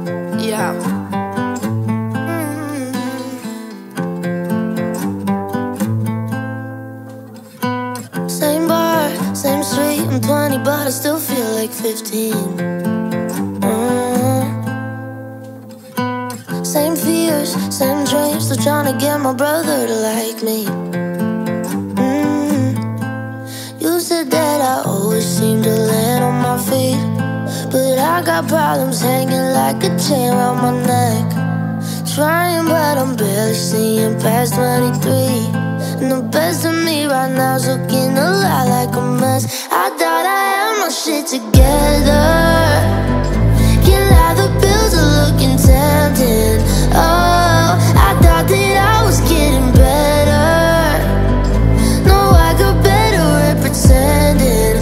Yeah. Same bar, same street, I'm 20 but I still feel like 15. Same fears, same dreams, still trying to get my brother to like me. You said that I always seem to land on my feet, but I got problems hanging like a chain around my neck. Trying but I'm barely seeing past 23, and the best of me right now's looking a lot like a mess. I thought I had my shit together, can't lie, the bills are looking tempting. Oh, I thought that I was getting better. No, I got better at pretending.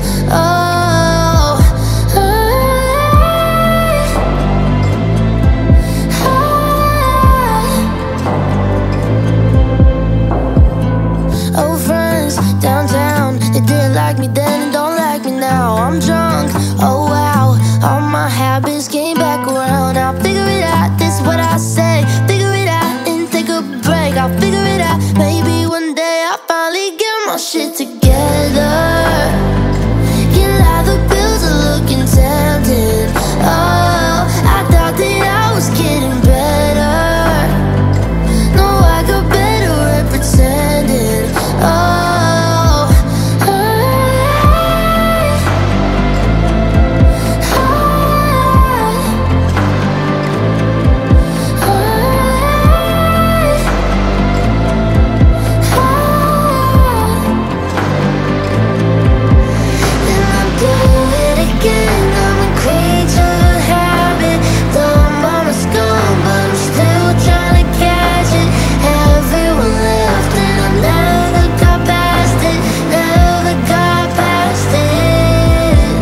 Old friends downtown, they didn't like me then and don't like me now. I'm drunk, oh wow, all my habits came back around. I'll figure it out, this is what I say. Figure it out and take a break. I'll figure it out, maybe one day I'll finally get my shit together. Can't lie, the bills are looking tempting. Oh, I thought that I was getting better. No, I got better at pretending.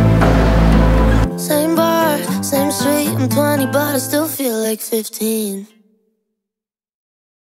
Same bar, same street, I'm 20 but I still feel like 15.